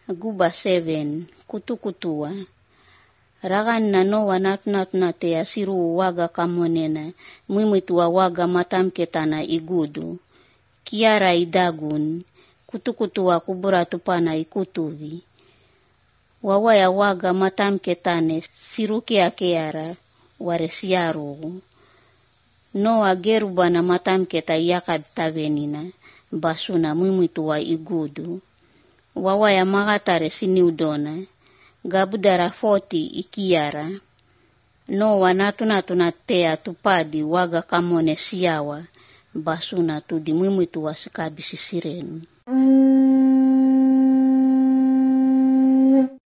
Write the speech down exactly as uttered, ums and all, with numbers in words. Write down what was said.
Guba seven, kutukutua. Ragan na Noa natnat na te asiru waga kamonena, mwimutua waga matamketana igudu. Kiara idagun, kutukutua kubura tupana ikutuvi. Wawaya waga matamketane sirukia keara, ware siarugu. Noa geruba na matamketa yakab tavenina, basuna mwimutua igudu. Wawaya magatare siniudona, gabudara forty ikiara. Noa natunatuna tea tupadi waga kamone siawa, basuna tudi mwimutua sikabisi sirenu.